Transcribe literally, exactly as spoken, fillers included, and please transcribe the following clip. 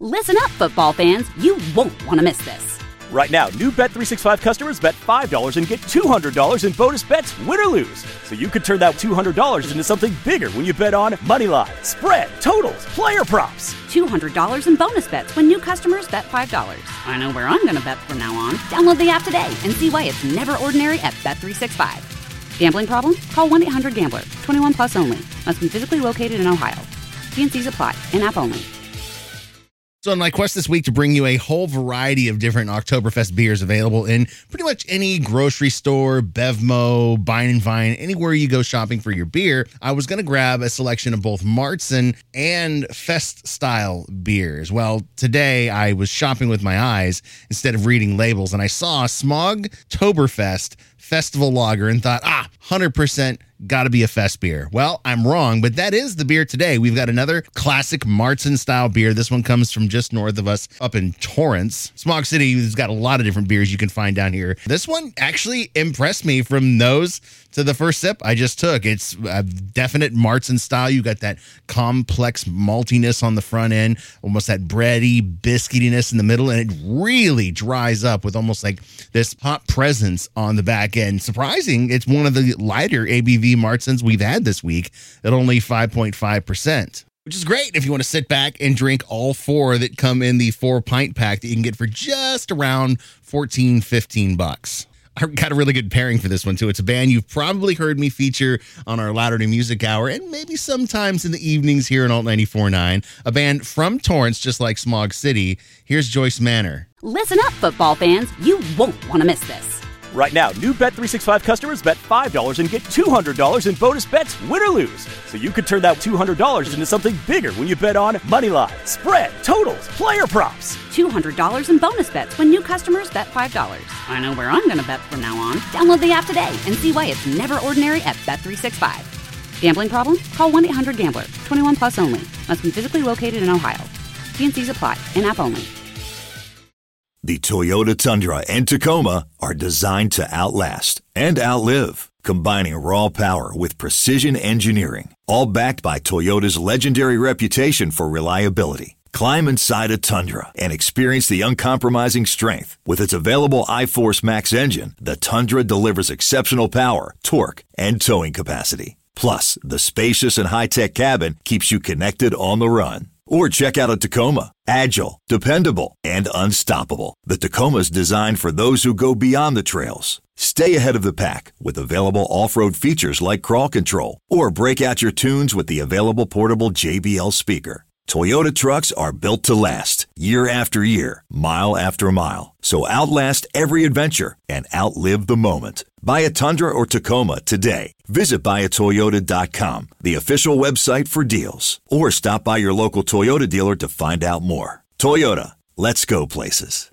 Listen up, football fans. You won't want to miss this. Right now, new Bet three sixty-five customers bet five dollars and get two hundred dollars in bonus bets, win or lose. So you could turn that two hundred dollars into something bigger when you bet on money line, spread, totals, player props. two hundred dollars in bonus bets when new customers bet five dollars. I know where I'm going to bet from now on. Download the app today and see why it's never ordinary at Bet three sixty-five. Gambling problem? Call one eight hundred gambler. twenty-one plus only. Must be physically located in Ohio. T and C's apply. In-app only. So on my quest this week to bring you a whole variety of different Oktoberfest beers available in pretty much any grocery store, Bevmo, Vine and Vine, anywhere you go shopping for your beer, I was going to grab a selection of both Märzen and Fest-style beers. Well, today I was shopping with my eyes instead of reading labels, and I saw Smogtoberfest Festival Lager and thought, ah, one hundred percent got to be a Fest beer. Well, I'm wrong, but that is the beer today. We've got another classic Märzen-style beer. This one comes from just north of us up in Torrance. Smog City has got a lot of different beers you can find down here. This one actually impressed me from nose to the first sip I just took. It's a definite Märzen style. You got that complex maltiness on the front end, almost that bready biscuitiness in the middle, and it really dries up with almost like this hot presence on the back end. Surprising, it's one of the lighter A B V Märzens we've had this week at only five point five percent. Which is great if you want to sit back and drink all four that come in the four pint pack that you can get for just around fourteen, fifteen bucks. I got a really good pairing for this one, too. It's a band you've probably heard me feature on our Latter-day Music Hour and maybe sometimes in the evenings here on Alt ninety-four point nine. A band from Torrance, just like Smog City. Here's Joyce Manor. Listen up, football fans. You won't want to miss this. Right now, new Bet three sixty-five customers bet five dollars and get two hundred dollars in bonus bets, win or lose. So you could turn that two hundred dollars into something bigger when you bet on money line, spread, totals, player props. two hundred dollars in bonus bets when new customers bet five dollars. I know where I'm going to bet from now on. Download the app today and see why it's never ordinary at Bet three sixty-five. Gambling problem? Call one eight hundred gambler. twenty-one plus only. Must be physically located in Ohio. T and C's apply. In-app only. The Toyota Tundra and Tacoma are designed to outlast and outlive, combining raw power with precision engineering, all backed by Toyota's legendary reputation for reliability. Climb inside a Tundra and experience the uncompromising strength. With its available iForce Max engine, the Tundra delivers exceptional power, torque, and towing capacity. Plus, the spacious and high-tech cabin keeps you connected on the run. Or check out a Tacoma. Agile, dependable, and unstoppable. The Tacoma's designed for those who go beyond the trails. Stay ahead of the pack with available off-road features like crawl control. Or break out your tunes with the available portable J B L speaker. Toyota trucks are built to last, year after year, mile after mile. So outlast every adventure and outlive the moment. Buy a Tundra or Tacoma today. Visit buy a toyota dot com, the official website for deals. Or stop by your local Toyota dealer to find out more. Toyota, let's go places.